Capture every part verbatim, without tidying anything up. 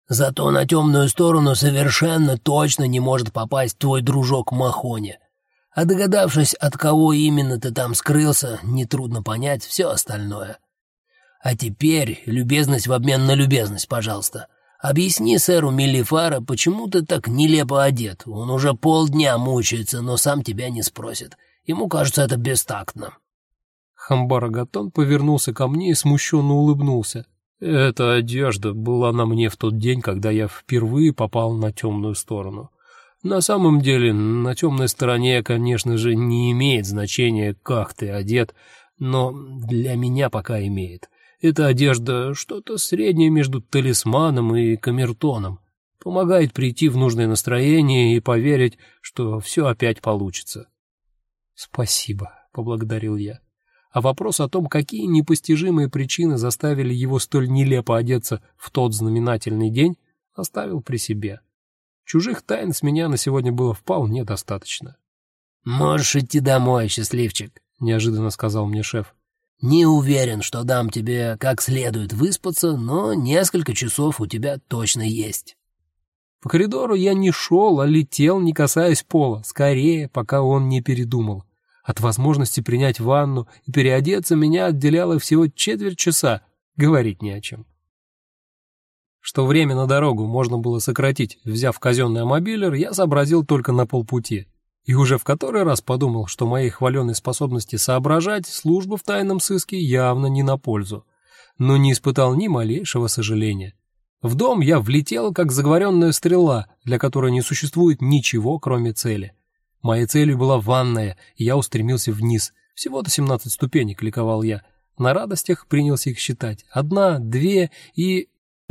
Зато на темную сторону совершенно точно не может попасть твой дружок Махони. А догадавшись, от кого именно ты там скрылся, нетрудно понять все остальное. А теперь любезность в обмен на любезность, пожалуйста. Объясни сэру Меллифара, почему ты так нелепо одет. Он уже полдня мучается, но сам тебя не спросит. Ему кажется это бестактным». Хамбар-Агатон повернулся ко мне и смущенно улыбнулся. «Эта одежда была на мне в тот день, когда я впервые попал на темную сторону. На самом деле, на темной стороне, конечно же, не имеет значения, как ты одет, но для меня пока имеет. Эта одежда что-то среднее между талисманом и камертоном. Помогает прийти в нужное настроение и поверить, что все опять получится». «Спасибо», — поблагодарил я. А вопрос о том, какие непостижимые причины заставили его столь нелепо одеться в тот знаменательный день, оставил при себе. Чужих тайн с меня на сегодня было вполне достаточно. «Можешь идти домой, счастливчик», — неожиданно сказал мне шеф. «Не уверен, что дам тебе как следует выспаться, но несколько часов у тебя точно есть». По коридору я не шел, а летел, не касаясь пола, скорее, пока он не передумал. От возможности принять ванну и переодеться меня отделяло всего четверть часа, говорить не о чем. Что время на дорогу можно было сократить, взяв казенный амобилер, я сообразил только на полпути. И уже в который раз подумал, что моей хваленой способности соображать служба в тайном сыске явно не на пользу. Но не испытал ни малейшего сожаления. В дом я влетел, как заговоренная стрела, для которой не существует ничего, кроме цели. Моей целью была ванная, и я устремился вниз. Всего-то семнадцать ступенек, ликовал я. На радостях принялся их считать. Одна, две и...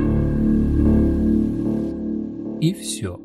И все.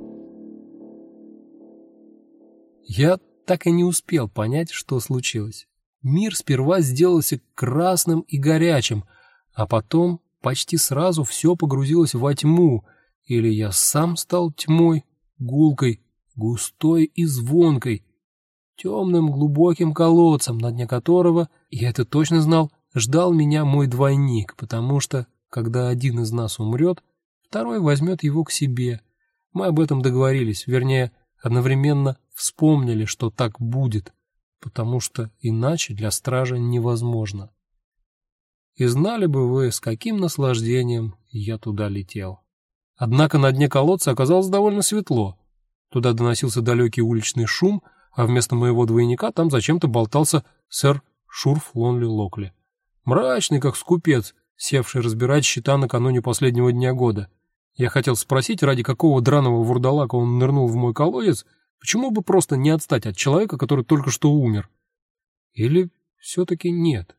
Я так и не успел понять, что случилось. Мир сперва сделался красным и горячим, а потом почти сразу все погрузилось во тьму, или я сам стал тьмой, гулкой, густой и звонкой, темным глубоким колодцем, на дне которого, я это точно знал, ждал меня мой двойник, потому что, когда один из нас умрет, второй возьмет его к себе. Мы об этом договорились, вернее, одновременно вспомнили, что так будет, потому что иначе для стража невозможно. И знали бы вы, с каким наслаждением я туда летел. Однако на дне колодца оказалось довольно светло. Туда доносился далекий уличный шум, а вместо моего двойника там зачем-то болтался сэр Шурф Лонли Локли. Мрачный, как скупец, севший разбирать счета накануне последнего дня года. Я хотел спросить, ради какого драного вурдалака он нырнул в мой колодец, почему бы просто не отстать от человека, который только что умер? Или все-таки нет?